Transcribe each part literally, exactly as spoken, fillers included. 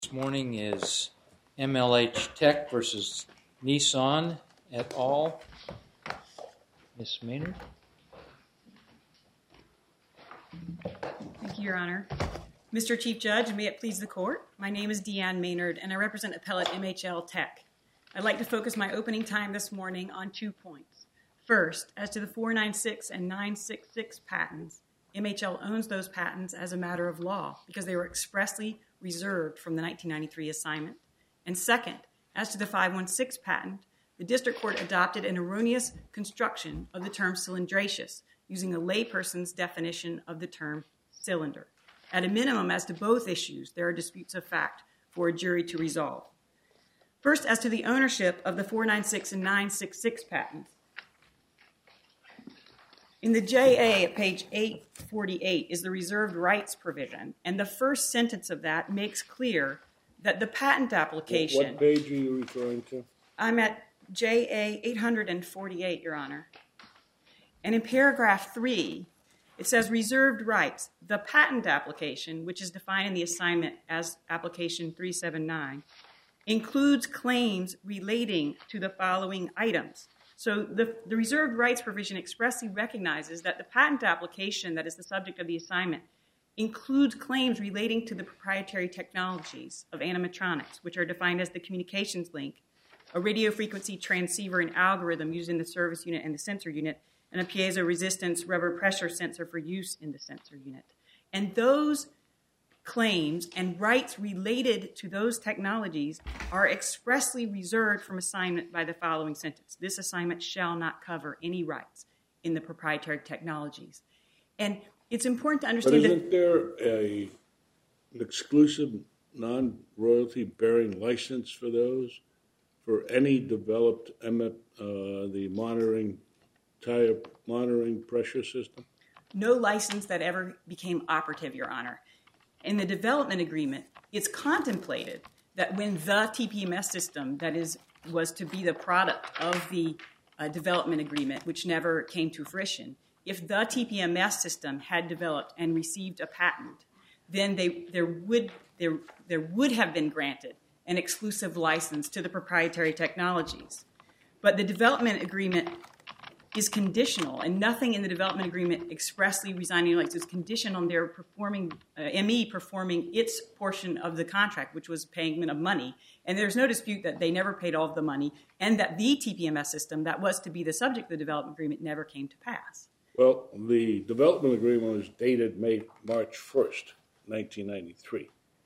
This morning is M L H Tech versus Nissan et al. Miz Maynard. Thank you, Your Honor. Mister Chief Judge, and may it please the Court, my name is Deanne Maynard, and I represent Appellate M H L Tech. I'd like to focus my opening time this morning on two points. First, as to the four ninety-six and nine sixty-six patents, M H L owns those patents as a matter of law because they were expressly reserved from the nineteen ninety-three assignment. And second, as to the five one six patent, the District Court adopted an erroneous construction of the term cylindraceous, using a layperson's definition of the term cylinder. At a minimum, as to both issues, there are disputes of fact for a jury to resolve. First, as to the ownership of the four ninety-six and nine sixty-six patents, in the J A at page eight forty-eight is the reserved rights provision, and the first sentence of that makes clear that the patent application... What page are you referring to? I'm at J A eight forty-eight, Your Honor. And in paragraph three, it says reserved rights. The patent application, which is defined in the assignment as application three seventy-nine, includes claims relating to the following items. So the, the reserved rights provision expressly recognizes that the patent application that is the subject of the assignment includes claims relating to the proprietary technologies of animatronics, which are defined as the communications link, a radio frequency transceiver and algorithm used in the service unit and the sensor unit, and a piezo resistance rubber pressure sensor for use in the sensor unit. And those claims and rights related to those technologies are expressly reserved from assignment by the following sentence. This assignment shall not cover any rights in the proprietary technologies. And it's important to understand but that... isn't there a, an exclusive non-royalty bearing license for those? For any developed M F, uh, the monitoring, tire monitoring pressure system? No license that ever became operative, Your Honor. In the development agreement, it's contemplated that when the T P M S system that is was to be the product of the uh, development agreement, which never came to fruition, if the T P M S system had developed and received a patent, then they there would there there would have been granted an exclusive license to the proprietary technologies. But the development agreement is conditional, and nothing in the development agreement expressly resigning rights is conditioned on their performing, uh, M E performing its portion of the contract, which was payment of money. And there's no dispute that they never paid all of the money, and that the T P M S system that was to be the subject of the development agreement never came to pass. Well, the development agreement was dated May, March first, nineteen ninety-three,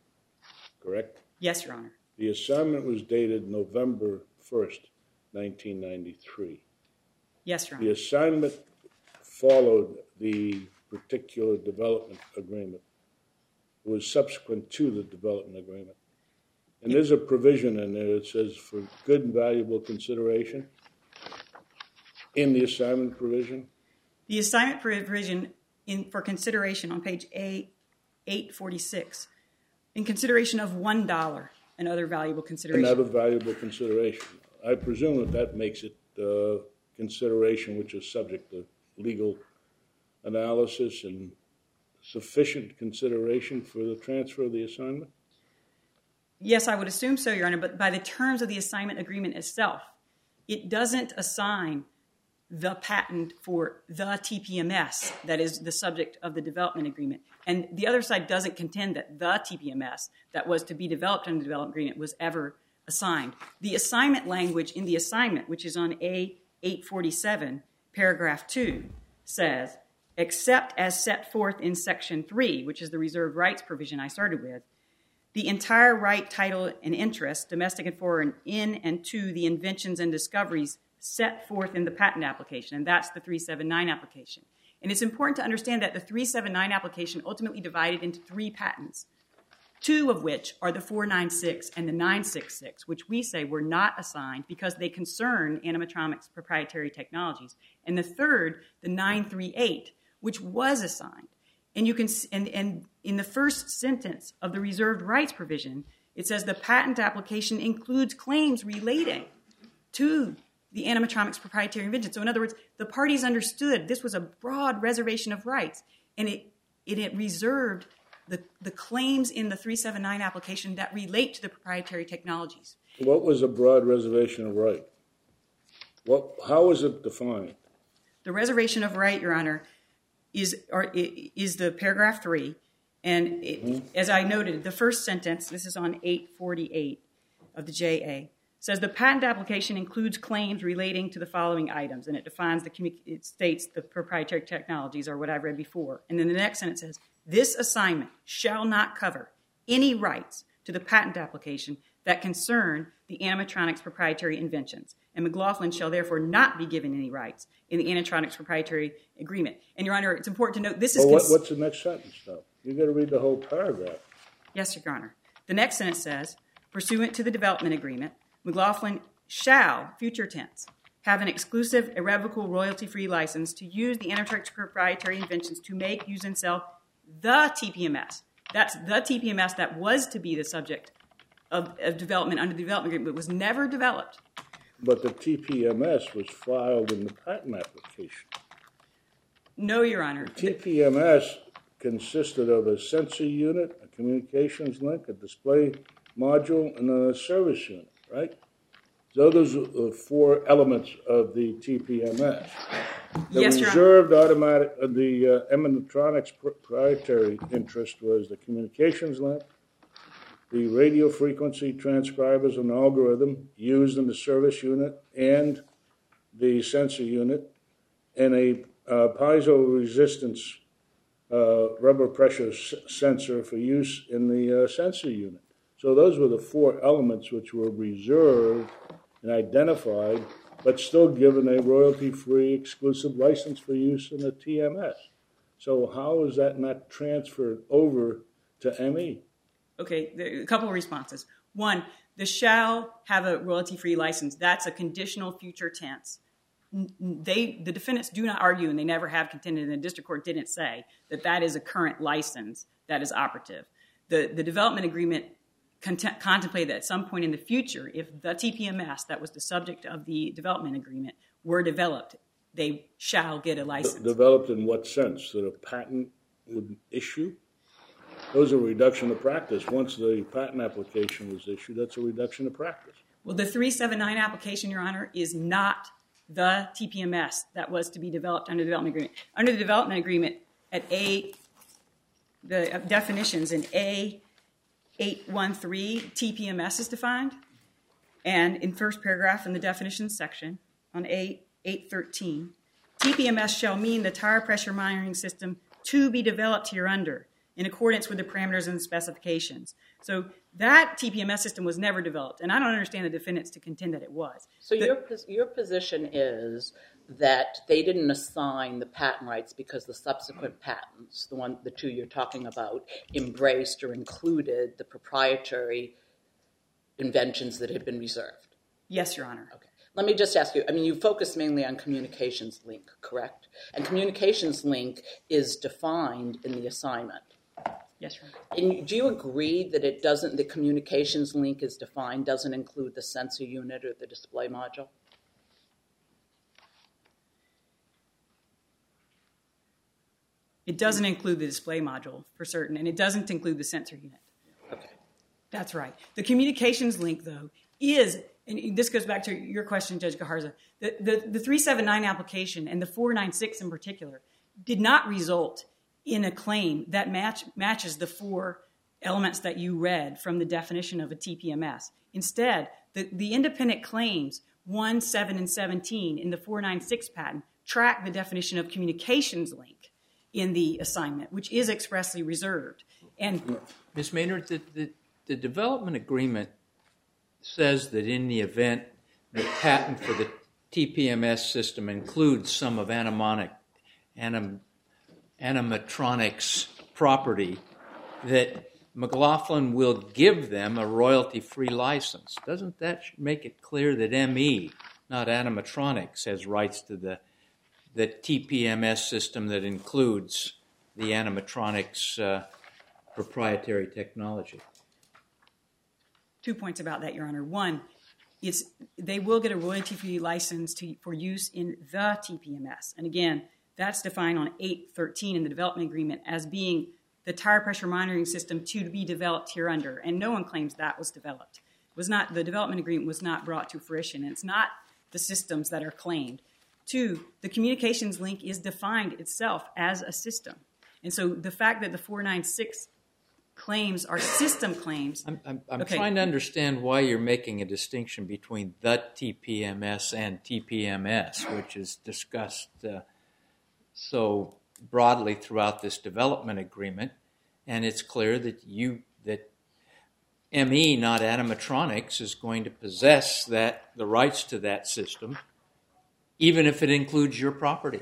correct? Yes, Your Honor. The assignment was dated November first, nineteen ninety-three. Yes, Your Honor. The assignment followed the particular development agreement. It was subsequent to the development agreement. And there's a provision in there that says for good and valuable consideration in the assignment provision. The assignment provision in, for consideration on page A eight forty-six, in consideration of one dollar and other valuable consideration. Another valuable consideration. I presume that that makes it uh, consideration which is subject to legal analysis and sufficient consideration for the transfer of the assignment? Yes, I would assume so, Your Honor, but by the terms of the assignment agreement itself, it doesn't assign the patent for the T P M S that is the subject of the development agreement. And the other side doesn't contend that the T P M S that was to be developed under the development agreement was ever assigned. The assignment language in the assignment, which is on A eight forty-seven, paragraph two, says, except as set forth in section three, which is the reserved rights provision I started with, the entire right, title, and interest, domestic and foreign, in and to the inventions and discoveries set forth in the patent application, and that's the three seventy-nine application. And it's important to understand that the three seventy-nine application ultimately divided into three patents, two of which are the four ninety-six and the nine sixty-six, which we say were not assigned because they concern animatronics proprietary technologies, and the third, the nine thirty-eight, which was assigned. And you can, and, and in the first sentence of the reserved rights provision, it says the patent application includes claims relating to the animatronics proprietary invention. So in other words, the parties understood this was a broad reservation of rights, and it, it, it reserved the, the claims in the three seventy-nine application that relate to the proprietary technologies. What was a broad reservation of right? What? How is it defined? The reservation of right, Your Honor, is or is the paragraph three, and it, mm-hmm. as I noted, the first sentence. This is on eight forty-eight of the J A. Says the patent application includes claims relating to the following items, and it defines the it states the proprietary technologies or what I've read before. And then the next sentence says this assignment shall not cover any rights to the patent application that concern the animatronics proprietary inventions, and McLaughlin shall therefore not be given any rights in the animatronics proprietary agreement. And Your Honor, it's important to note this is. Well, what, what's the next sentence, though? You got to read the whole paragraph. Yes, Your Honor. The next sentence says, pursuant to the development agreement, McLaughlin shall, future tense, have an exclusive, irrevocable, royalty-free license to use the animatronics proprietary inventions to make, use, and sell the T P M S. That's the T P M S that was to be the subject of, of development under the development agreement, but was never developed. But the T P M S was filed in the patent application. No, Your Honor. The T P M S consisted of a sensor unit, a communications link, a display module, and a service unit, right? So those are the four elements of the T P M S. The yes, reserved automatic, uh, the uh, animatronics proprietary interest was the communications link, the radio frequency transcribers and algorithm used in the service unit and the sensor unit, and a uh, piezo resistance uh, rubber pressure s- sensor for use in the uh, sensor unit. So those were the four elements which were reserved and identified, but still given a royalty-free exclusive license for use in the T M S. So how is that not transferred over to M E? Okay, there, a couple of responses. One, the shall have a royalty-free license. That's a conditional future tense. They, the defendants do not argue, and they never have contended, and the district court didn't say that that is a current license that is operative. The, the development agreement cont- contemplated that at some point in the future, if the T P M S that was the subject of the development agreement were developed, they shall get a license. De- developed in what sense? That a patent would issue? Those are a reduction of practice. Once the patent application was issued, that's a reduction of practice. Well, the three seventy-nine application, Your Honor, is not the T P M S that was to be developed under the development agreement. Under the development agreement, at A, the definitions in A eight thirteen, T P M S is defined. And in first paragraph in the definitions section on A eight thirteen, T P M S shall mean the tire pressure monitoring system to be developed hereunder in accordance with the parameters and the specifications. So that T P M S system was never developed, and I don't understand the defendants to contend that it was. So the, your your position is that they didn't assign the patent rights because the subsequent patents, the one, the two you're talking about, embraced or included the proprietary inventions that had been reserved? Yes, Your Honor. Okay. Let me just ask you, I mean, you focus mainly on communications link, correct? And communications link is defined in the assignment. Yes, Your Honor. And do you agree that it doesn't, the communications link is defined, doesn't include the sensor unit or the display module? It doesn't include the display module for certain, and it doesn't include the sensor unit. Okay. That's right. The communications link, though, is, and this goes back to your question, Judge Gajarza, the, the, the three seventy-nine application and the four ninety-six in particular did not result in a claim that match, matches the four elements that you read from the definition of a T P M S. Instead, the, the independent claims one, seven, and seventeen in the four ninety-six patent track the definition of communications link in the assignment, which is expressly reserved. And Miz Maynard, the, the, the development agreement says that in the event the patent for the T P M S system includes some of animonic, anim, animatronics property, that McLaughlin will give them a royalty-free license. Doesn't that make it clear that M E, not animatronics, has rights to the the T P M S system that includes the animatronics uh, proprietary technology? Two points about that, Your Honor. One, is they will get a royalty-free license to, for use in the T P M S. And again, that's defined on eight thirteen in the development agreement as being the tire pressure monitoring system to be developed here under, and no one claims that was developed. It was not, the development agreement was not brought to fruition. It's not the systems that are claimed. Two, the communications link is defined itself as a system. And so the fact that the four ninety-six claims are system claims. I'm, I'm, I'm okay. trying to understand why you're making a distinction between the T P M S and T P M S, which is discussed uh, so broadly throughout this development agreement. And it's clear that you that M E, not animatronics, is going to possess that the rights to that system, even if it includes your property.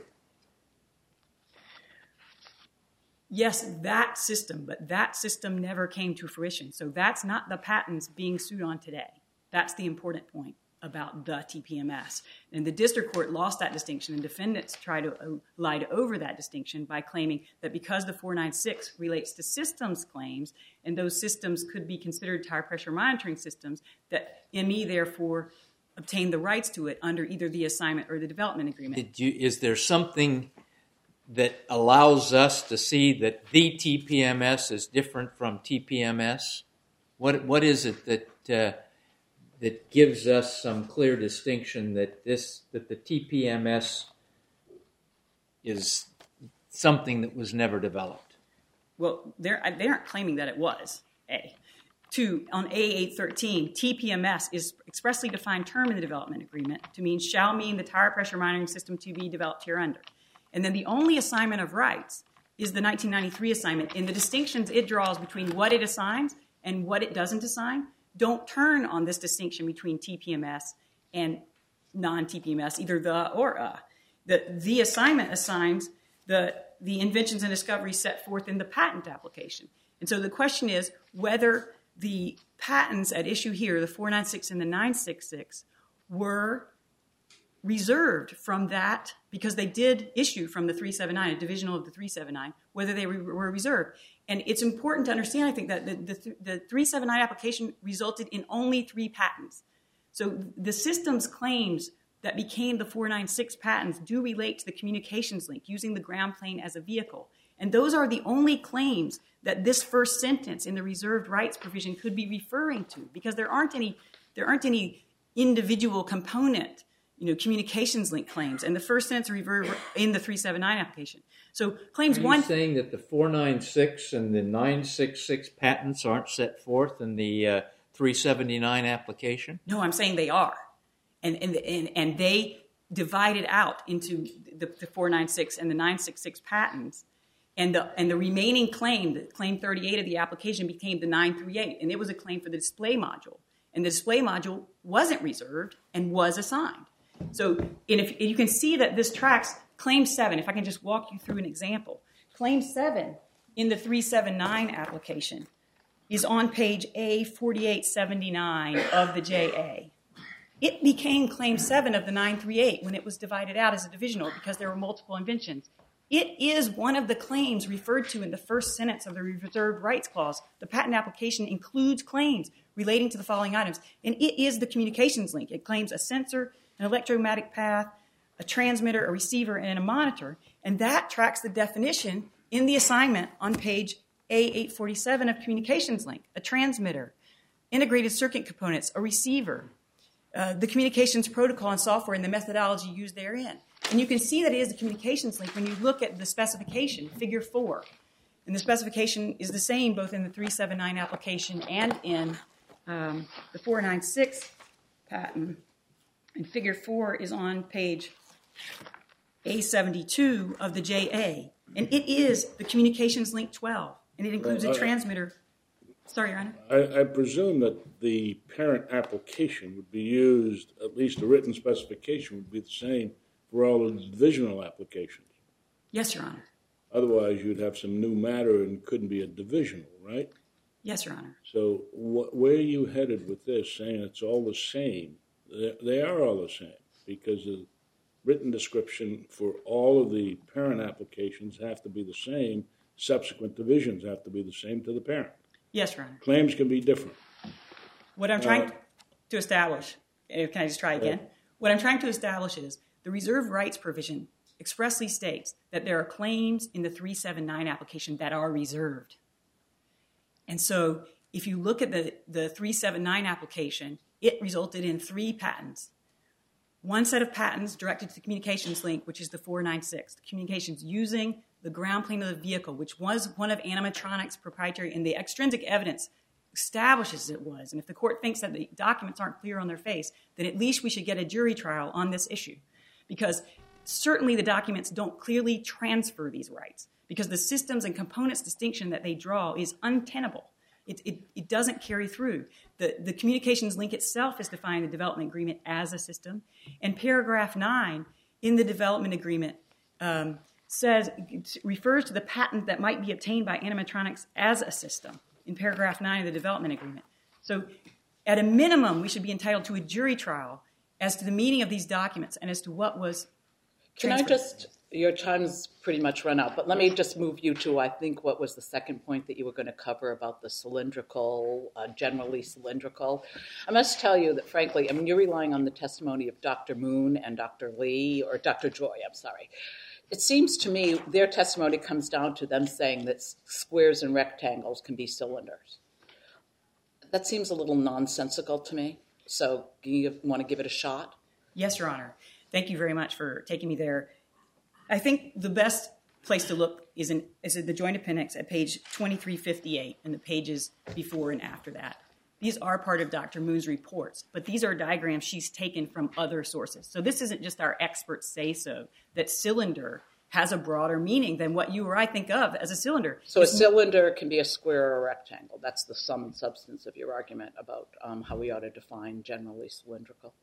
Yes, that system, but that system never came to fruition. So that's not the patents being sued on today. That's the important point about the T P M S. And the district court lost that distinction, and defendants try to uh, lie over that distinction by claiming that because the four ninety-six relates to systems claims, and those systems could be considered tire pressure monitoring systems, that M E therefore obtained the rights to it under either the assignment or the development agreement. Did you, is there something that allows us to see that the T P M S is different from T P M S? What what is it that uh, that gives us some clear distinction that this that the T P M S is something that was never developed? Well, they're, they aren't claiming that it was, A. Two, on A eight thirteen, T P M S is expressly defined term in the development agreement to mean shall mean the tire pressure monitoring system to be developed hereunder. And then the only assignment of rights is the nineteen ninety-three assignment, and the distinctions it draws between what it assigns and what it doesn't assign don't turn on this distinction between T P M S and non-T P M S, either the or a. The, the assignment assigns the, the inventions and discoveries set forth in the patent application. And so the question is whether the patents at issue here, the four ninety-six and the nine sixty-six, were reserved from that, because they did issue from the three seventy-nine, a divisional of the three seventy-nine, whether they were reserved. And it's important to understand, I think, that the, the, the three seventy-nine application resulted in only three patents. So the systems claims that became the four ninety-six patents do relate to the communications link, using the ground plane as a vehicle. And those are the only claims that this first sentence in the reserved rights provision could be referring to, because there aren't any, there aren't any individual component, you know, communications link claims. And the first sentence reverted in the three seventy-nine application. So claims Are you one... saying that the four ninety-six and the nine sixty-six patents aren't set forth in the uh, three seventy-nine application? No, I'm saying they are. And, and, and, and they divided out into the, the four ninety-six and the nine sixty-six patents. And the, and the remaining claim, the claim thirty-eight of the application, became the nine thirty-eight. And it was a claim for the display module. And the display module wasn't reserved and was assigned. So and if, and you can see that this tracks claim seven. If I can just walk you through an example. Claim seven in the three seventy-nine application is on page A forty-eight seventy-nine of the J A. It became claim seven of the nine thirty-eight when it was divided out as a divisional because there were multiple inventions. It is one of the claims referred to in the first sentence of the reserved rights clause. The patent application includes claims relating to the following items, and it is the communications link. It claims a sensor, an electromagnetic path, a transmitter, a receiver, and a monitor, and that tracks the definition in the assignment on page A eight forty-seven of communications link: a transmitter, integrated circuit components, a receiver, uh, the communications protocol and software, and the methodology used therein. And you can see that it is the communications link when you look at the specification, figure four. And the specification is the same both in the three seventy-nine application and in um, the four ninety-six patent. And figure four is on page A seventy-two of the J A. And it is the communications link twelve. And it includes well, a I, transmitter. Sorry, Your Honor. I, I presume that the parent application would be used, at least the written specification would be the same for all of the divisional applications. Yes, Your Honor. Otherwise, you'd have some new matter and couldn't be a divisional, right? Yes, Your Honor. So wh- where are you headed with this, saying it's all the same? They, they are all the same because the written description for all of the parent applications have to be the same. Subsequent divisions have to be the same to the parent. Yes, Your Honor. Claims can be different. What I'm trying Uh, to establish, can I just try again? Uh, What I'm trying to establish is the reserve rights provision expressly states that there are claims in the three seventy-nine application that are reserved. And so if you look at the, the three seventy-nine application, it resulted in three patents. One set of patents directed to the communications link, which is the four ninety-six, the communications using the ground plane of the vehicle, which was one of animatronics' proprietary, and the extrinsic evidence establishes it was. And if the court thinks that the documents aren't clear on their face, then at least we should get a jury trial on this issue. Because certainly the documents don't clearly transfer these rights, because the systems and components distinction that they draw is untenable. It, it, it doesn't carry through. The, the communications link itself is defining the development agreement as a system. And paragraph nine in the development agreement um, says, refers to the patent that might be obtained by animatronics as a system in paragraph nine of the development agreement. So at a minimum, we should be entitled to a jury trial as to the meaning of these documents and as to what was transferred. Can I just, your time's pretty much run out, but let me just move you to, I think, what was the second point that you were going to cover about the cylindrical, uh, generally cylindrical. I must tell you that, frankly, I mean, you're relying on the testimony of Doctor Moon and Doctor Lee, or Doctor Joy, I'm sorry. It seems to me their testimony comes down to them saying that squares and rectangles can be cylinders. That seems a little nonsensical to me. So do you want to give it a shot? Yes, Your Honor. Thank you very much for taking me there. I think the best place to look is in, is in the joint appendix at page twenty-three fifty-eight and the pages before and after that. These are part of Doctor Moon's reports, but these are diagrams she's taken from other sources. So this isn't just our experts say so, that cylinder has a broader meaning than what you or I think of as a cylinder. So a cylinder can be a square or a rectangle. That's the sum and substance of your argument about um, how we ought to define generally cylindrical.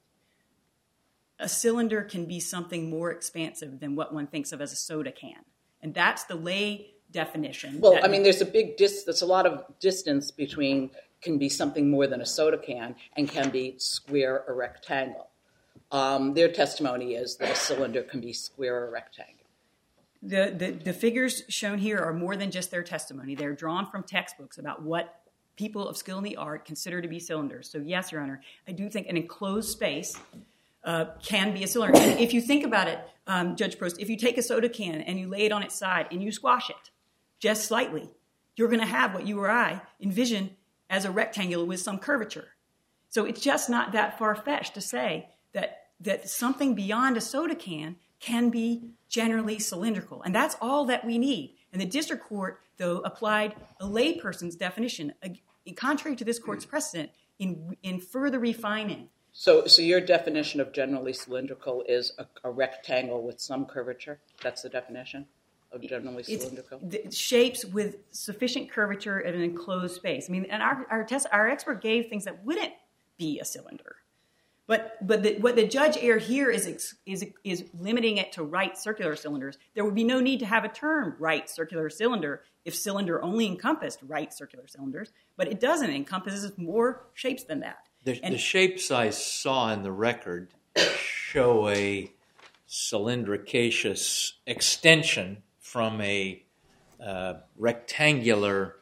A cylinder can be something more expansive than what one thinks of as a soda can. And that's the lay definition. Well, I mean, there's a big dis- there's a lot of distance between can be something more than a soda can and can be square or rectangle. Um, their testimony is that a cylinder can be square or rectangle. The, the, the figures shown here are more than just their testimony. They're drawn from textbooks about what people of skill in the art consider to be cylinders. So yes, Your Honor, I do think an enclosed space uh, can be a cylinder. And if you think about it, um, Judge Prost, if you take a soda can and you lay it on its side and you squash it just slightly, you're going to have what you or I envision as a rectangle with some curvature. So it's just not that far-fetched to say that, that something beyond a soda can can be generally cylindrical. And that's all that we need. And the district court, though, applied a layperson's definition, uh, contrary to this court's precedent, in, in further refining. So so your definition of generally cylindrical is a, a rectangle with some curvature? That's the definition of generally cylindrical? It's shapes with sufficient curvature in an enclosed space. I mean, and our, our, test, our expert gave things that wouldn't be a cylinder. But but the, what the judge erred here is, is, is limiting it to right circular cylinders. There would be no need to have a term right circular cylinder if cylinder only encompassed right circular cylinders. But it doesn't. It encompasses more shapes than that. The, and, the shapes I saw in the record show a cylindricaceous extension from a uh, rectangular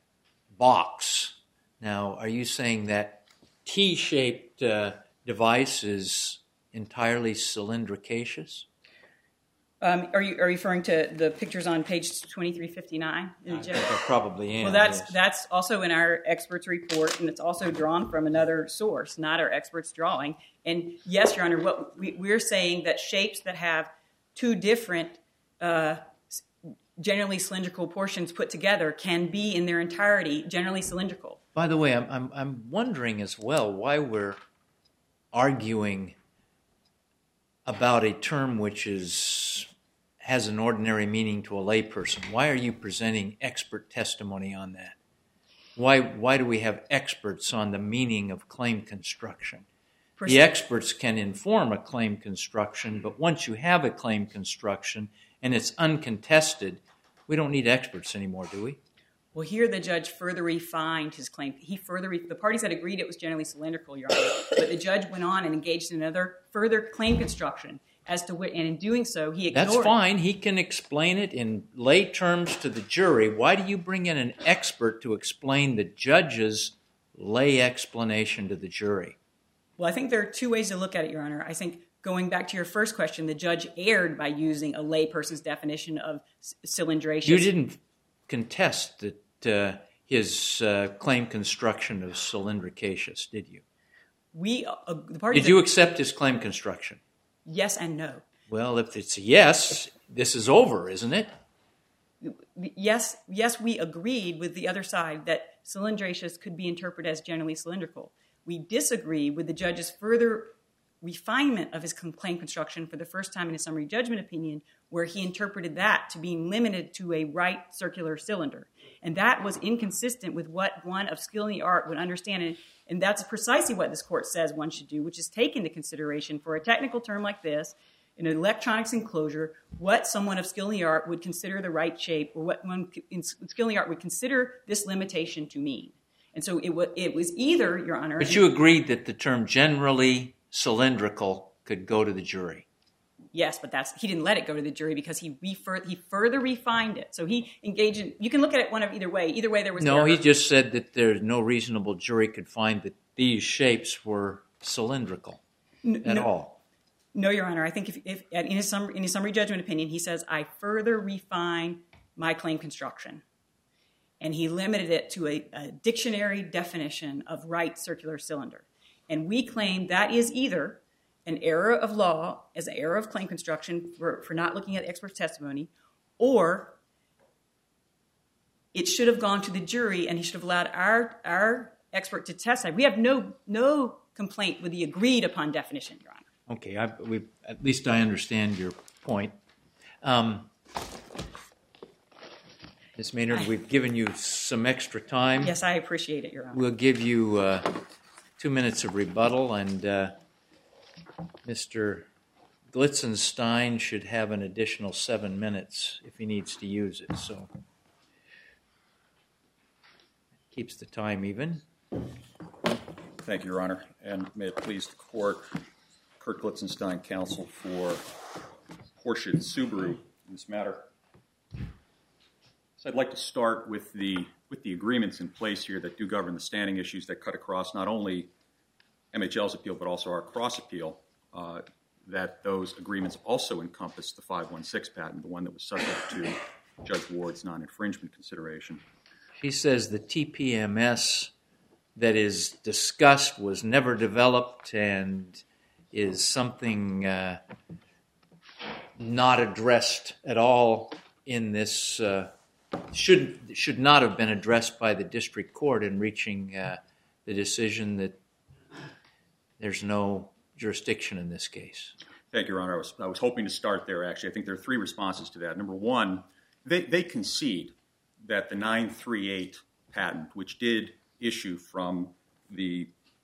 box. Now, are you saying that T-shaped uh, device is entirely cylindricaceous? Um, are you are you referring to the pictures on page twenty-three fifty-nine? I think I probably am. Well, that's yes. that's also in our experts' report, and it's also drawn from another source, not our experts' drawing. And yes, Your Honor, what we, we're saying that shapes that have two different uh, generally cylindrical portions put together can be in their entirety generally cylindrical. By the way, I'm I'm, I'm wondering as well why we're arguing about a term which is has an ordinary meaning to a layperson. Why are you presenting expert testimony on that? Why why do we have experts on the meaning of claim construction? Pers- the experts can inform a claim construction, but once you have a claim construction and it's uncontested, we don't need experts anymore, do we? Well, here the judge further refined his claim. He further re- the parties had agreed it was generally cylindrical, Your Honor, but the judge went on and engaged in another further claim construction as to what, and in doing so, he ignored. That's fine. He can explain it in lay terms to the jury. Why do you bring in an expert to explain the judge's lay explanation to the jury? Well, I think there are two ways to look at it, Your Honor. I think going back to your first question, the judge erred by using a layperson's definition of cylindraceous. You didn't contest that uh, his uh, claim construction of cylindricaceous, did you? We uh, the parties. Did you accept his claim construction? Yes and no. Well, if it's a yes, this is over, isn't it? Yes, yes, we agreed with the other side that cylindraceous could be interpreted as generally cylindrical. We disagree with the judge's further refinement of his claim construction for the first time in his summary judgment opinion, where he interpreted that to be limited to a right circular cylinder. And that was inconsistent with what one of skill in the art would understand. And, and that's precisely what this court says one should do, which is take into consideration for a technical term like this, in an electronics enclosure, what someone of skill in the art would consider the right shape, or what one in skill in the art would consider this limitation to mean. And so it, w- it was either, Your Honor... But you agreed that the term generally cylindrical could go to the jury. Yes, but that's he didn't let it go to the jury because he refer, he further refined it. So he engaged in... You can look at it one of either way. Either way, there was... No, error. he just said that there's no reasonable jury could find that these shapes were cylindrical N- at no. all. No, Your Honor. I think if, if in, his summary, in his summary judgment opinion, he says, I further refine my claim construction. And he limited it to a, a dictionary definition of right circular cylinder. And we claim that is either an error of law as an error of claim construction for, for not looking at expert testimony, or it should have gone to the jury and he should have allowed our, our expert to testify. We have no, no complaint with the agreed upon definition, Your Honor. Okay, I, we, at least I understand your point. Um, Miz Maynard, we've given you some extra time. Yes, I appreciate it, Your Honor. We'll give you uh, two minutes of rebuttal, and uh, Mister Glitzenstein should have an additional seven minutes if he needs to use it. So keeps the time even. Thank you, Your Honor, and may it please the Court, Kurt Glitzenstein, counsel for Porsche Subaru in this matter. So I'd like to start with the with the agreements in place here that do govern the standing issues that cut across not only M H L's appeal but also our cross appeal. Uh, that those agreements also encompass the five one six patent, the one that was subject to Judge Ward's non-infringement consideration. She says the T P M S that is discussed was never developed and is something uh, not addressed at all in this, uh, should should not have been addressed by the district court in reaching uh, the decision that there's no jurisdiction in this case. Thank you, Your Honor. I was, I was hoping to start there, actually. I think there are three responses to that. Number one, they, they concede that the nine three eight patent, which did issue from the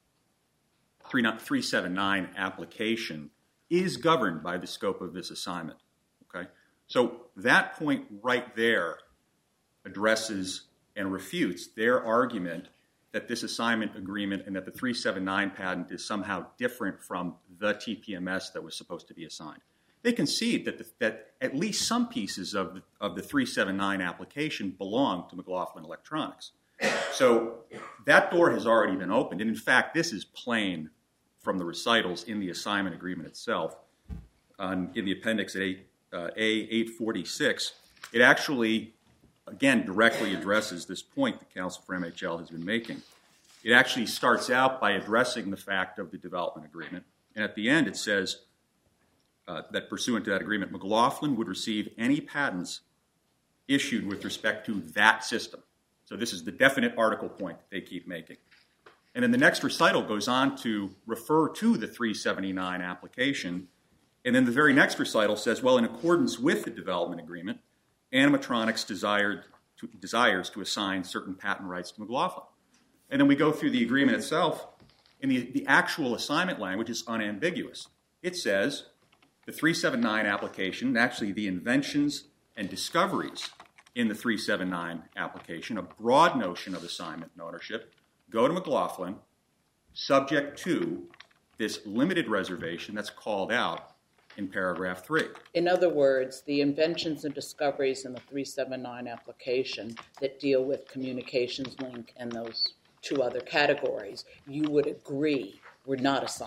three seventy-nine application, is governed by the scope of this assignment. Okay, so that point right there addresses and refutes their argument that this assignment agreement and that the three seventy-nine patent is somehow different from the T P M S that was supposed to be assigned. They concede that, the, that at least some pieces of the, of the three seventy-nine application belong to McLaughlin Electronics. So that door has already been opened. And in fact, this is plain from the recitals in the assignment agreement itself. Um, in the appendix at eight, uh, A eight forty-six, it actually, again, directly addresses this point that counsel for M H L has been making. It actually starts out by addressing the fact of the development agreement. And at the end, it says uh, that pursuant to that agreement, McLaughlin would receive any patents issued with respect to that system. So this is the definite article point that they keep making. And then the next recital goes on to refer to the three seventy-nine application. And then the very next recital says, well, in accordance with the development agreement, Animatronics desired to, desires to assign certain patent rights to McLaughlin. And then we go through the agreement itself, and the, the actual assignment language is unambiguous. It says the three seventy-nine application, and actually the inventions and discoveries in the three seventy-nine application, a broad notion of assignment and ownership, go to McLaughlin, subject to this limited reservation that's called out in paragraph three. In other words, the inventions and discoveries in the three seventy-nine application that deal with communications link and those two other categories, you would agree were not assigned.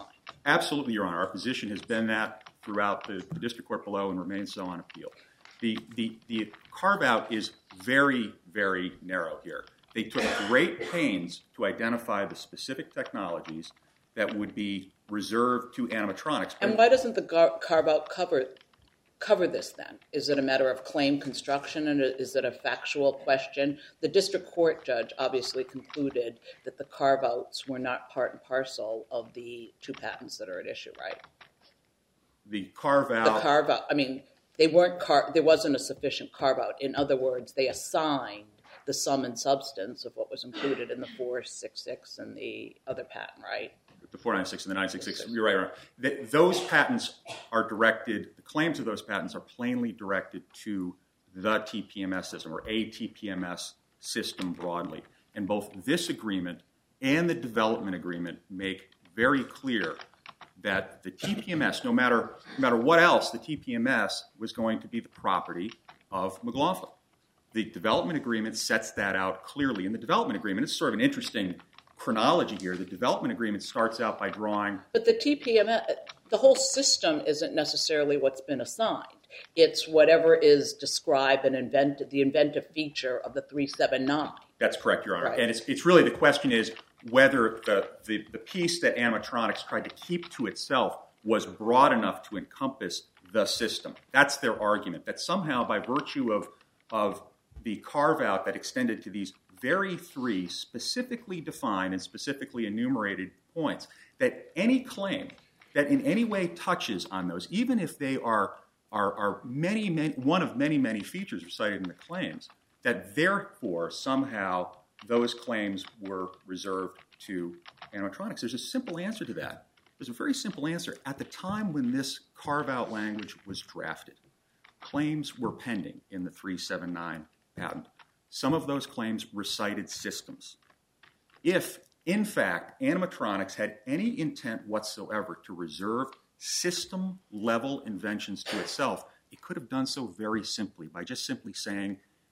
Absolutely, Your Honor. Our position has been that throughout the, the district court below and remains so on appeal. The, the, the carve-out is very, very narrow here. They took great pains to identify the specific technologies that would be reserved to animatronics. And why doesn't the gar- carve-out cover cover this then? Is it a matter of claim construction, and is it a factual question? The district court judge obviously concluded that the carve-outs were not part and parcel of the two patents that are at issue, right? The carve-out... The carve-out, I mean, they weren't car- there wasn't a sufficient carve-out. In other words, they assigned the sum and substance of what was included in the four sixty-six and the other patent, right? The four ninety-six and the nine sixty-six, you're right, right. The, those patents are directed, the claims of those patents are plainly directed to the T P M S system, or a T P M S system broadly. And both this agreement and the development agreement make very clear that the T P M S, no matter, no matter what else, the T P M S was going to be the property of McLaughlin. The development agreement sets that out clearly. In the development agreement, it's sort of an interesting chronology here. The development agreement starts out by drawing... But the T P M S, the whole system isn't necessarily what's been assigned. It's whatever is described and invented, the inventive feature of the three seventy-nine. That's correct, Your Honor. Right. And it's, it's really, the question is whether the, the, the piece that animatronics tried to keep to itself was broad enough to encompass the system. That's their argument, that somehow by virtue of, of the carve-out that extended to these very three specifically defined and specifically enumerated points, that any claim that in any way touches on those, even if they are, are, are many, many, one of many, many features recited in the claims, that therefore somehow those claims were reserved to animatronics. There's a simple answer to that. There's a very simple answer. At the time when this carve-out language was drafted, claims were pending in the three seventy-nine patent. Some of those claims recited systems. If, in fact, animatronics had any intent whatsoever to reserve system-level inventions to itself, it could have done so very simply by just simply saying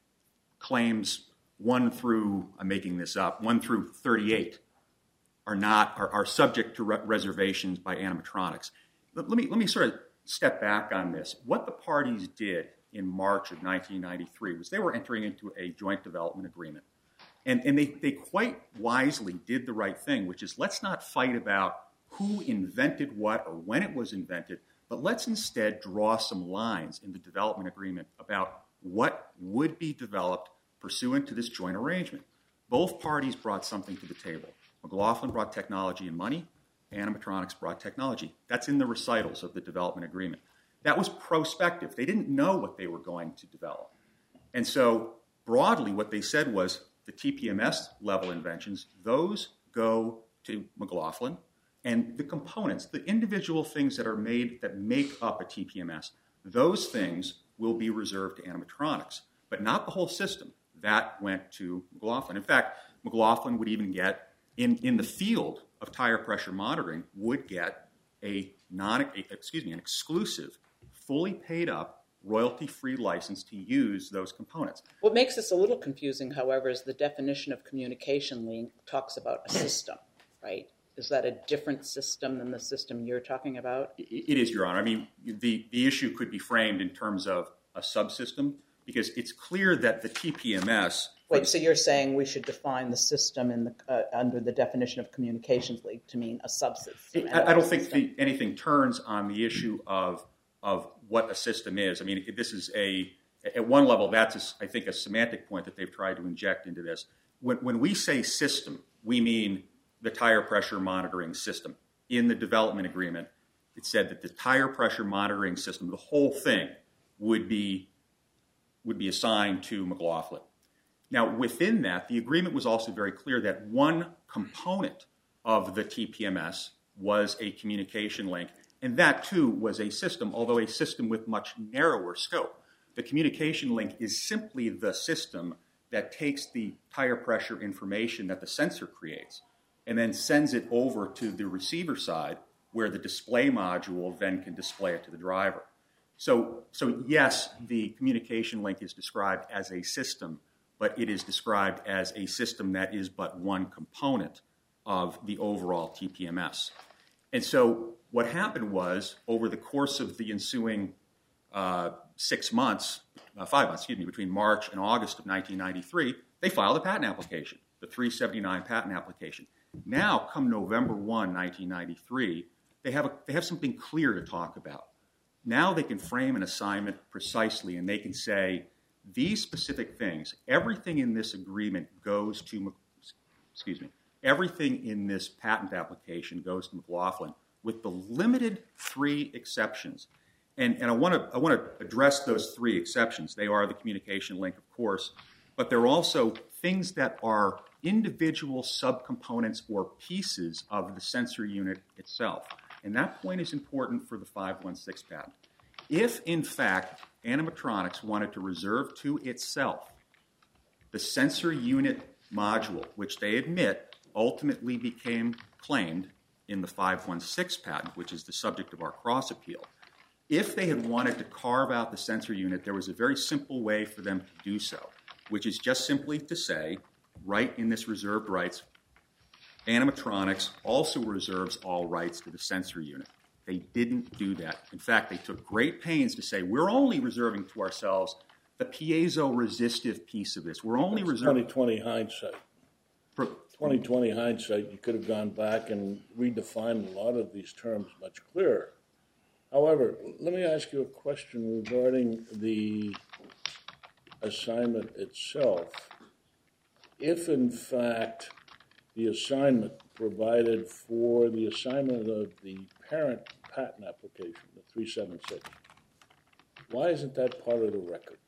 claims one through, I'm making this up, one through thirty-eight are not, are, are subject to re- reservations by animatronics. Let, let me, let me sort of step back on this. What the parties did in March of nineteen ninety-three was they were entering into a joint development agreement. And, and they, they quite wisely did the right thing, which is let's not fight about who invented what or when it was invented, but let's instead draw some lines in the development agreement about what would be developed pursuant to this joint arrangement. Both parties brought something to the table. McLaughlin brought technology and money. Animatronics brought technology. That's in the recitals of the development agreement. That was prospective. They didn't know what they were going to develop. And so broadly what they said was the T P M S level inventions, those go to McLaughlin, and the components, the individual things that are made that make up a T P M S, those things will be reserved to animatronics, but not the whole system. That went to McLaughlin. In fact, McLaughlin would even get, in, in the field of tire pressure monitoring, would get a non, a, excuse me, an exclusive, fully paid up, royalty-free license to use those components. What makes this a little confusing, however, is the definition of communication link talks about a system, right? Is that a different system than the system you're talking about? It is, Your Honor. I mean, the, the issue could be framed in terms of a subsystem, because it's clear that the T P M S... Wait, so you're saying we should define the system in the, uh, under the definition of communications link to mean a subsystem? I, I don't think the, anything turns on the issue of, of what a system is. I mean, this is a... At one level, that's, a, I think, a semantic point that they've tried to inject into this. When, when we say system, we mean the tire pressure monitoring system. In the development agreement, it said that the tire pressure monitoring system, the whole thing, would be, would be assigned to McLaughlin. Now, within that, the agreement was also very clear that one component of the T P M S was a communication link, and that, too, was a system, although a system with much narrower scope. The communication link is simply the system that takes the tire pressure information that the sensor creates and then sends it over to the receiver side, where the display module then can display it to the driver. So, so yes, the communication link is described as a system, but it is described as a system that is but one component of the overall T P M S. And so what happened was, over the course of the ensuing uh, six months, uh, five months, excuse me, between March and August of nineteen ninety-three, they filed a patent application, the three seventy-nine patent application. Now, come November first, nineteen ninety-three, they have, a, they have something clear to talk about. Now they can frame an assignment precisely, and they can say, these specific things, everything in this agreement goes to, excuse me, everything in this patent application goes to McLaughlin, with the limited three exceptions. And, and I want to I want to address those three exceptions. They are the communication link, of course, but they're also things that are individual subcomponents or pieces of the sensor unit itself. And that point is important for the five one six patent. If, in fact, animatronics wanted to reserve to itself the sensor unit module, which they admit ultimately became claimed in the five one six patent, which is the subject of our cross appeal, if they had wanted to carve out the sensor unit, there was a very simple way for them to do so, which is just simply to say, right in this reserved rights, animatronics also reserves all rights to the sensor unit. They didn't do that. In fact, they took great pains to say, we're only reserving to ourselves the piezo-resistive piece of this. We're only That's reserving... twenty twenty hindsight. For, twenty twenty hindsight, you could have gone back and redefined a lot of these terms much clearer. However, let me ask you a question regarding the assignment itself. If, in fact, the assignment provided for the assignment of the parent patent application, the three seventy-six, why isn't that part of the record?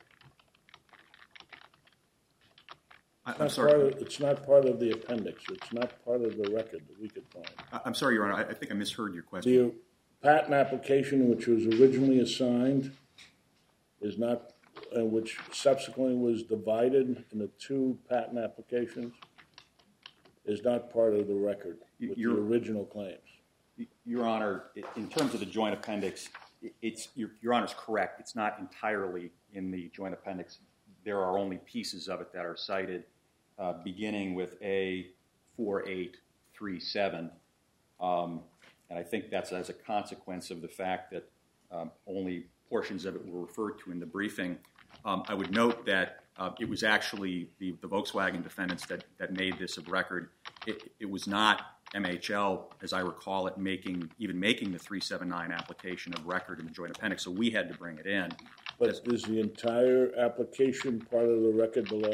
I'm Not sorry. part of, it's not part of the appendix. It's not part of the record that we could find. I'm sorry, Your Honor. I, I think I misheard your question. The patent application, which was originally assigned, is not, uh, which subsequently was divided into two patent applications, is not part of the record with You're, the original claims. Your Honor, in terms of the joint appendix, it's your, Your Honor's correct. It's not entirely in the joint appendix. There are only pieces of it that are cited, uh, beginning with A four eight three seven. Um, and I think that's as a consequence of the fact that um, only portions of it were referred to in the briefing. Um, I would note that uh, it was actually the, the Volkswagen defendants that, that made this of record. It, it was not M H L, as I recall it, making even making the three seventy-nine application of record in the joint appendix, so we had to bring it in. But as, is the entire application part of the record below?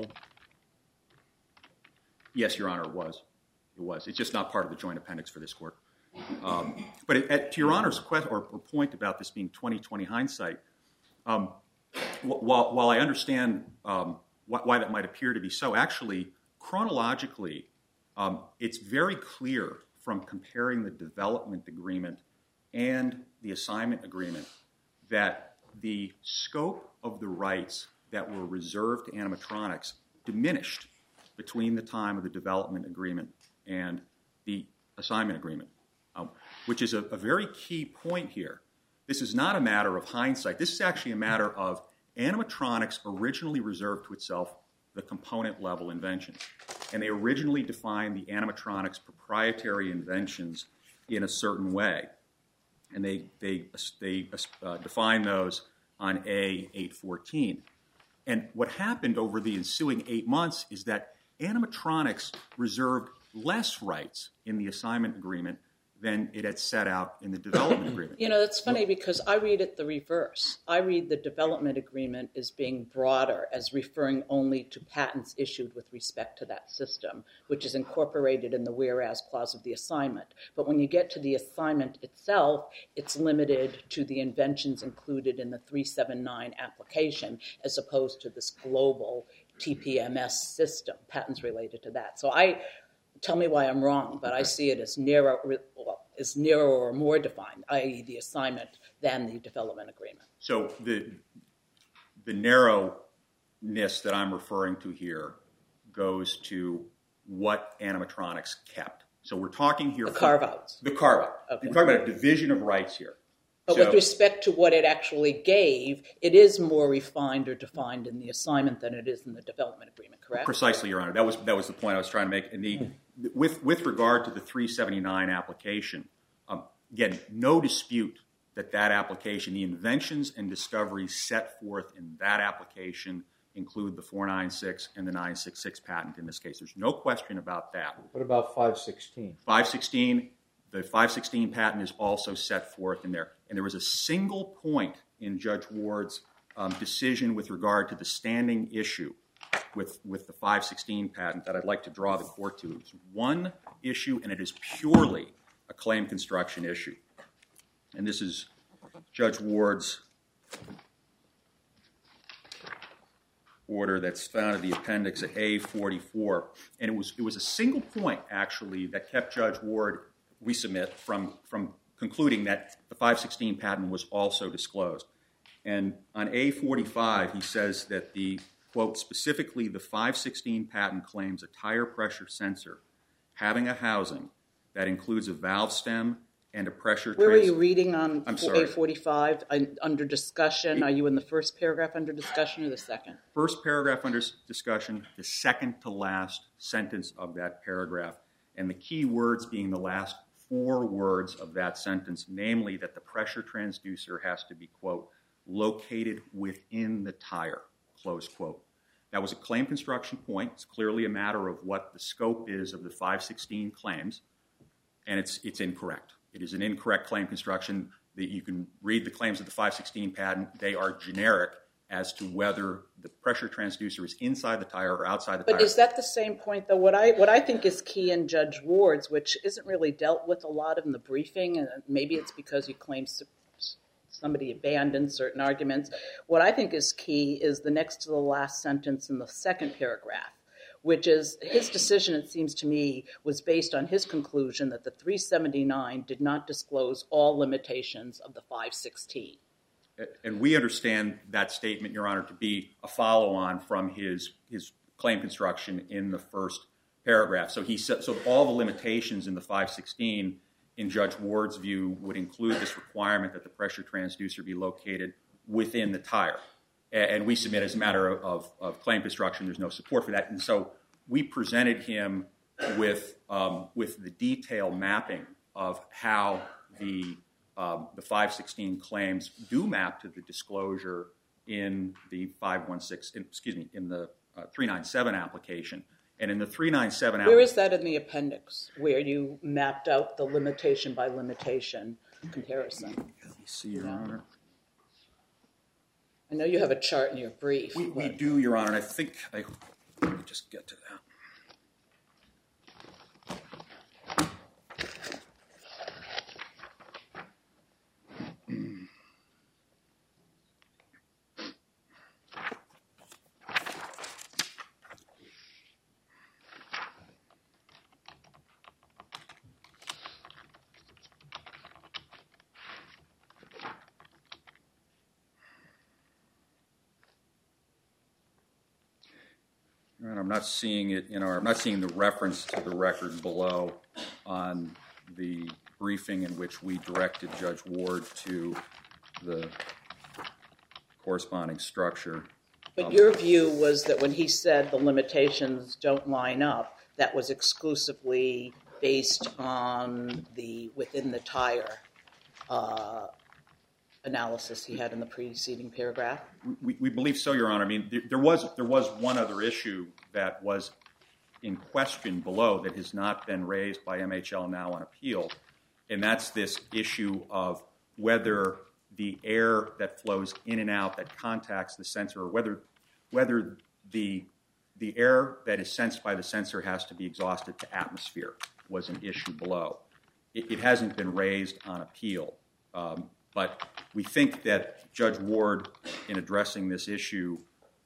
Yes, Your Honor, it was. It was. It's just not part of the joint appendix for this court. Um, but it, at, to Your Honor's question or, or point about this being twenty twenty hindsight, um, while, while I understand um, why, why that might appear to be so, actually, chronologically, um, it's very clear from comparing the development agreement and the assignment agreement that the scope of the rights that were reserved to animatronics diminished between the time of the development agreement and the assignment agreement, um, which is a, a very key point here. This is not a matter of hindsight. This is actually a matter of animatronics originally reserved to itself the component level inventions. And they originally defined the animatronics proprietary inventions in a certain way. And they, they, they uh, define those on A eight fourteen. And what happened over the ensuing eight months is that animatronics reserved less rights in the assignment agreement than it had set out in the development agreement. You know, that's funny because I read it the reverse. I read the development agreement as being broader, as referring only to patents issued with respect to that system, which is incorporated in the whereas clause of the assignment. But when you get to the assignment itself, it's limited to the inventions included in the three seventy-nine application, as opposed to this global T P M S system, patents related to that. So I... Tell me why I'm wrong, but I see it as narrow, well, as narrow or more defined, that is the assignment, than the development agreement. So the the narrowness that I'm referring to here goes to what animatronics kept. So we're talking here... The carve-outs. The carve-out. Okay. We're talking about a division of rights here. But so, with respect to what it actually gave, it is more refined or defined in the assignment than it is in the development agreement, correct? Precisely, Your Honor. That was that was the point I was trying to make. And the, with with regard to the three seventy-nine application, again, no dispute that that application, the inventions and discoveries set forth in that application include the four ninety-six and the nine sixty-six patent in this case. There's no question about that. What about five sixteen? five sixteen, the five sixteen patent is also set forth in there. And there was a single point in Judge Ward's um, decision with regard to the standing issue with, with the five sixteen patent that I'd like to draw the court to. It's one issue, and it is purely a claim construction issue. And this is Judge Ward's order that's found in the appendix at A forty-four. And it was, it was a single point, actually, that kept Judge Ward, we submit, from, from concluding that the five sixteen patent was also disclosed. And on A forty-five, he says that the, quote, specifically the five sixteen patent claims a tire pressure sensor having a housing that includes a valve stem and a pressure Where trans- are you reading on I'm sorry. A forty-five? Under discussion, are you in the first paragraph under discussion or the second? First paragraph under discussion, the second to last sentence of that paragraph, and the key words being the last four words of that sentence, namely that the pressure transducer has to be, quote, located within the tire, close quote. That was a claim construction point. It's clearly a matter of what the scope is of the five sixteen claims, and it's it's incorrect. It is an incorrect claim construction. That you can read the claims of the five sixteen patent. They are generic as to whether the pressure transducer is inside the tire or outside the But tire. is that the same point, though? What I what I think is key in Judge Ward's, which isn't really dealt with a lot in the briefing, and maybe it's because you claim somebody abandoned certain arguments. What I think is key is the next to the last sentence in the second paragraph, which is his decision, it seems to me, was based on his conclusion that the three seventy-nine did not disclose all limitations of the five sixteen. And we understand that statement, Your Honor, to be a follow-on from his his claim construction in the first paragraph. So he said, so all the limitations in the five sixteen, in Judge Ward's view, would include this requirement that the pressure transducer be located within the tire. And we submit as a matter of, of claim construction, there's no support for that. And so we presented him with um, with the detailed mapping of how the um, the five sixteen claims do map to the disclosure in the five sixteen, excuse me, in the uh, three ninety-seven application. And in the three ninety-seven Where is that in the appendix, where you mapped out the limitation by limitation comparison? Let me see, Your Honor. I know you have a chart in your brief. We, we but- do, Your Honor, and I think I let me just get to that. And I'm not seeing it in our, I'm not seeing the reference to the record below on the briefing in which we directed Judge Ward to the corresponding structure. But Um, your view was that when he said the limitations don't line up, that was exclusively based on the within the tire uh, analysis he had in the preceding paragraph? We, we believe so, Your Honor. I mean, there, there was there was one other issue that was in question below that has not been raised by M H L now on appeal, and that's this issue of whether the air that flows in and out that contacts the sensor, or whether whether the the air that is sensed by the sensor has to be exhausted to atmosphere was an issue below. It, it hasn't been raised on appeal. Um, But we think that Judge Ward, in addressing this issue,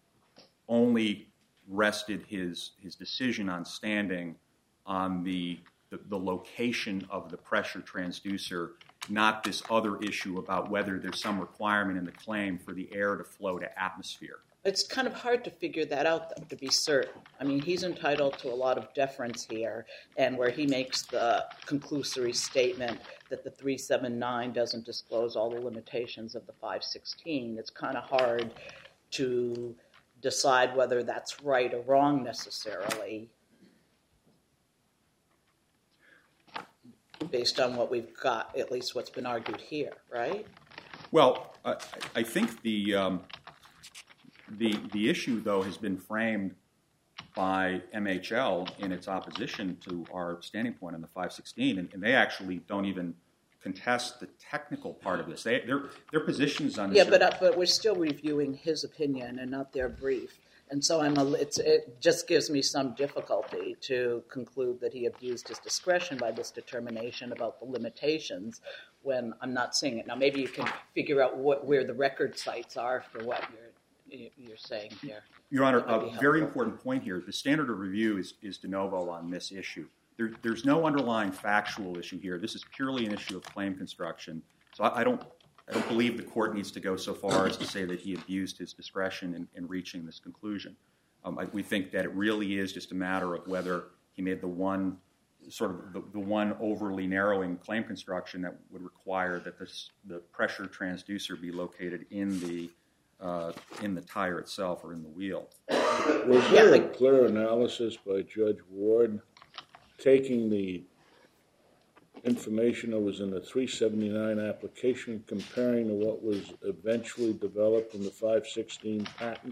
only rested his his decision on standing on the, the the location of the pressure transducer, not this other issue about whether there's some requirement in the claim for the air to flow to atmosphere. It's kind of hard to figure that out, though, to be certain. I mean, he's entitled to a lot of deference here, and where he makes the conclusory statement that the three seventy-nine doesn't disclose all the limitations of the five sixteen, it's kind of hard to decide whether that's right or wrong necessarily. based on what we've got, at least what's been argued here, right? Well, I, I think the, um, the, the issue, though, has been framed by M H L in its opposition to our standing point on the five sixteen, and, and they actually don't even contest the technical part of this. They, their, their positions on this. Yeah, but uh, but we're still reviewing his opinion and not their brief, and so I'm a, it's, it just gives me some difficulty to conclude that he abused his discretion by this determination about the limitations when I'm not seeing it. Now, maybe you can figure out what where the record sites are for what you're you're saying here. Your Honor, a very important point here. The standard of review is, is de novo on this issue. There, there's no underlying factual issue here. This is purely an issue of claim construction. So I, I don't I don't believe the court needs to go so far as to say that he abused his discretion in, in reaching this conclusion. Um, I, we think that it really is just a matter of whether he made the one sort of the, the one overly narrowing claim construction that would require that this, the pressure transducer be located in the Uh, in the tire itself or in the wheel. Was there a clear analysis by Judge Ward taking the information that was in the three seventy-nine application, comparing to what was eventually developed in the five sixteen patent,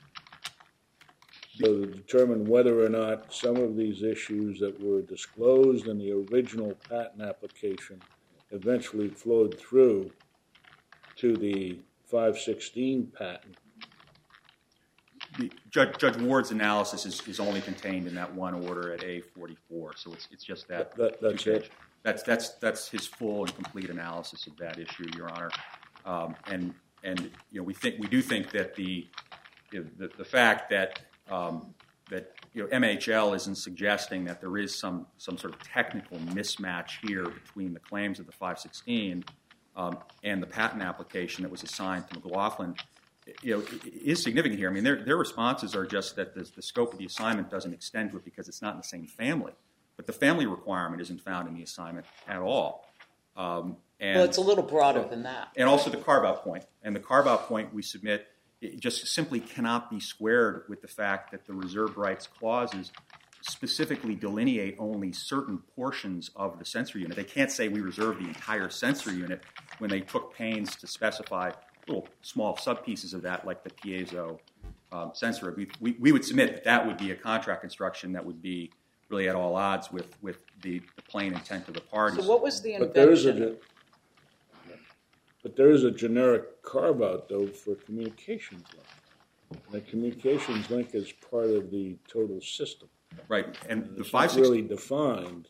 so to determine whether or not some of these issues that were disclosed in the original patent application eventually flowed through to the five sixteen patent? The, Judge, Judge Ward's analysis is, is only contained in that one order at A forty-four, so it's it's just that. that that's it. That's that's that's his full and complete analysis of that issue, Your Honor. Um, and and you know we think we do think that the you know, the, the fact that um, that you know M H L isn't suggesting that there is some some sort of technical mismatch here between the claims of the five sixteen Um, and the patent application that was assigned to McLaughlin, you know, is significant here. I mean, their their responses are just that the, the scope of the assignment doesn't extend to it because it's not in the same family. But the family requirement isn't found in the assignment at all. Um, and, Well, it's a little broader than that. And also the carve-out point. And the carve-out point we submit it just simply cannot be squared with the fact that the reserved rights clauses specifically delineate only certain portions of the sensory unit. They can't say we reserve the entire sensory unit when they took pains to specify little small sub-pieces of that, like the piezo um, sensor. We, we, we would submit that that would be a contract construction that would be really at all odds with, with the, the plain intent of the parties. So what was the But there is a, invention? but there is a generic carve-out, though, for communications link. And the communications link is part of the total system. Right, and the It's five not really defined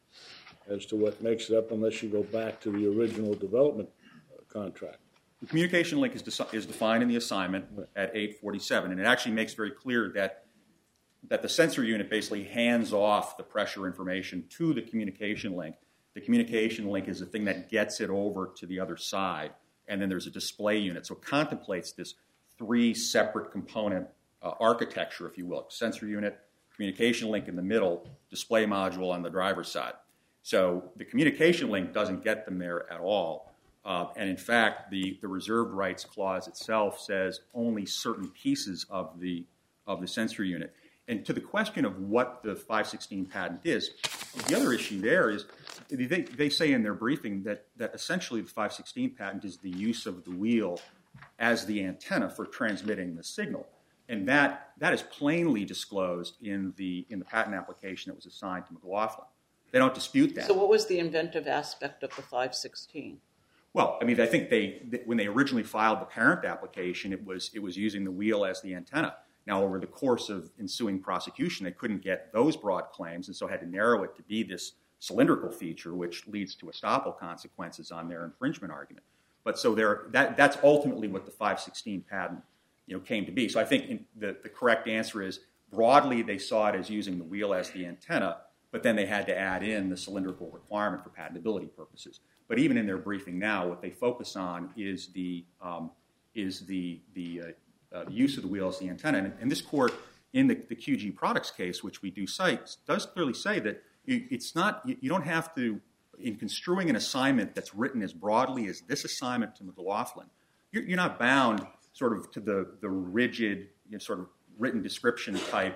as to what makes it up unless you go back to the original development contract. The communication link is, de- is defined in the assignment at eight forty-seven, and it actually makes very clear that that the sensor unit basically hands off the pressure information to the communication link. The communication link is the thing that gets it over to the other side, and then there's a display unit. So it contemplates this three separate component uh, architecture, if you will: sensor unit, communication link in the middle, display module on the driver's side. So the communication link doesn't get them there at all. Uh, and in fact, the, the reserved rights clause itself says only certain pieces of the of the sensor unit. And to the question of what the five sixteen patent is, the other issue there is they, they say in their briefing that, that essentially the five sixteen patent is the use of the wheel as the antenna for transmitting the signal. And that, that is plainly disclosed in the in the patent application that was assigned to McLaughlin. They don't dispute that. So what was the inventive aspect of the five sixteen? Well, I mean, I think they when they originally filed the parent application, it was it was using the wheel as the antenna. Now, over the course of ensuing prosecution, they couldn't get those broad claims, and so had to narrow it to be this cylindrical feature, which leads to estoppel consequences on their infringement argument. But so there, that that's ultimately what the five sixteen patent you know, came to be. So I think in the, the correct answer is broadly they saw it as using the wheel as the antenna, but then they had to add in the cylindrical requirement for patentability purposes. But even in their briefing now, what they focus on is the um, is the the uh, uh, use of the wheel as the antenna. And, and this court, in the, the Q G Products case, which we do cite, does clearly say that you, it's not you, you don't have to, in construing an assignment that's written as broadly as this assignment to McLaughlin, you're, you're not bound sort of to the, the rigid you know, sort of written description type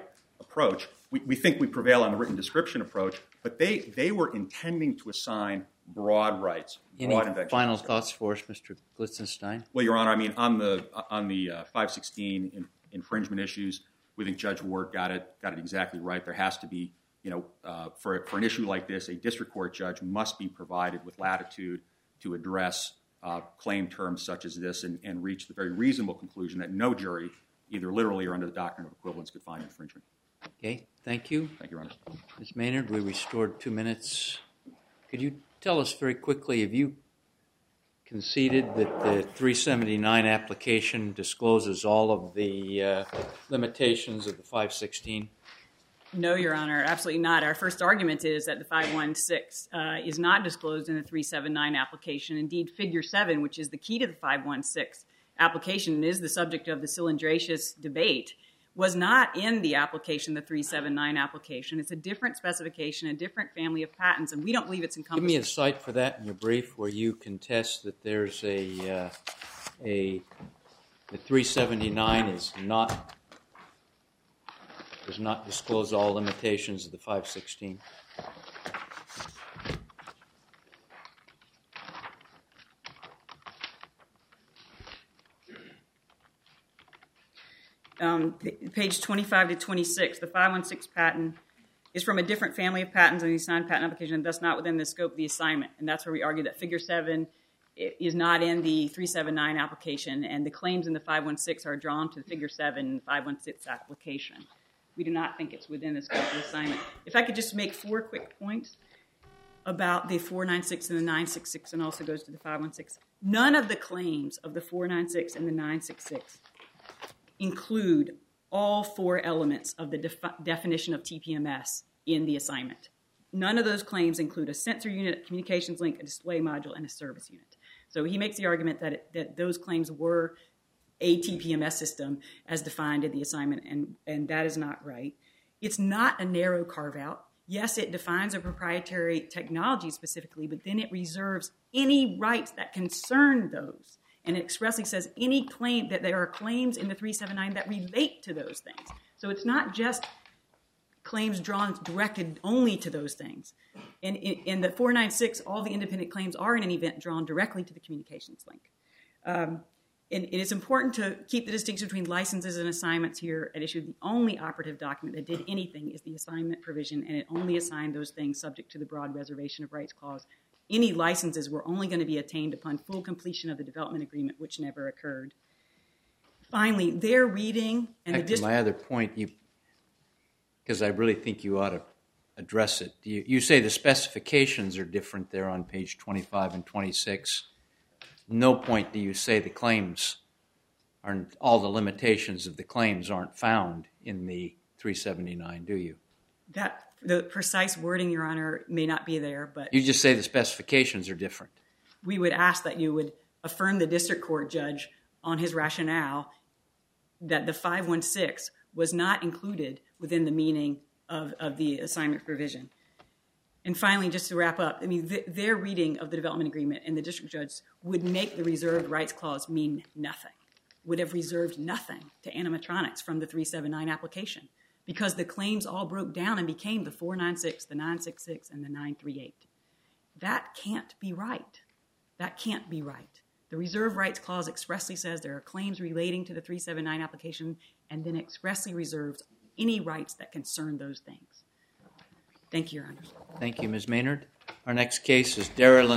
approach. We, we think we prevail on the written description approach, but they, they were intending to assign broad rights, Any broad invention. final thoughts for us, Mister Glitzenstein? Well, Your Honor, I mean, on the on the uh, five sixteen in, infringement issues, we think Judge Ward got it got it exactly right. There has to be, you know, uh, for for an issue like this, a district court judge must be provided with latitude to address uh, claim terms such as this and, and reach the very reasonable conclusion that no jury, either literally or under the doctrine of equivalence, could find infringement. Okay, thank you. Thank you, Your Honor. Miz Maynard, we restored two minutes. Could you tell us very quickly, have you conceded that the three seventy-nine application discloses all of the uh, limitations of the five sixteen? No, Your Honor, absolutely not. Our first argument is that the five one six uh, is not disclosed in the three seventy-nine application. Indeed, Figure seven, which is the key to the five one six application and is the subject of the cylindracious debate, was not in the application, the three seventy-nine application. It's a different specification, a different family of patents, and we don't believe it's encompassed. Give me a cite for that in your brief where you contest that there's a, uh, a the three seventy-nine is not, does not disclose all limitations of the five sixteen. Um, page twenty-five to twenty-six, the five one six patent is from a different family of patents than the assigned patent application, and thus not within the scope of the assignment. And that's where we argue that Figure seven is not in the three seventy-nine application, and the claims in the five one six are drawn to the Figure seven and five one six application. We do not think it's within the scope of the assignment. If I could just make four quick points about the four ninety-six and the nine sixty-six, and also goes to the five one six. None of the claims of the four ninety-six and the nine sixty-six include all four elements of the def- definition of T P M S in the assignment. None of those claims include a sensor unit, a communications link, a display module, and a service unit. So he makes the argument that, it, that those claims were a T P M S system as defined in the assignment, and, and that is not right. It's not a narrow carve-out. Yes, it defines a proprietary technology specifically, but then it reserves any rights that concern those. And it expressly says any claim that there are claims in the three seventy-nine that relate to those things. So it's not just claims drawn directed only to those things. And in, in the four ninety-six, all the independent claims are in an event drawn directly to the communications link. Um, and it is important to keep the distinction between licenses and assignments here at issue. The only operative document that did anything is the assignment provision, and it only assigned those things subject to the broad reservation of rights clause. Any licenses were only going to be attained upon full completion of the development agreement, which never occurred. Finally, their reading and Back the district... to my other point, you, because I really think you ought to address it. You, you say the specifications are different there on page twenty-five and twenty-six. No point do you say the claims aren't, all the limitations of the claims aren't found in the three seventy-nine, do you? That the precise wording, Your Honor, may not be there, but You just say the specifications are different. we would ask that you would affirm the district court judge on his rationale that the five one six was not included within the meaning of, of the assignment provision. And finally, just to wrap up, I mean, th- their reading of the development agreement and the district judge would make the reserved rights clause mean nothing, would have reserved nothing to animatronics from the three seventy-nine application, because the claims all broke down and became the four ninety-six, the nine sixty-six, and the nine thirty-eight. That can't be right. That can't be right. The reserve rights clause expressly says there are claims relating to the three seventy-nine application, and then expressly reserves any rights that concern those things. Thank you, Your Honor. Thank you, Miz Maynard. Our next case is Darylyn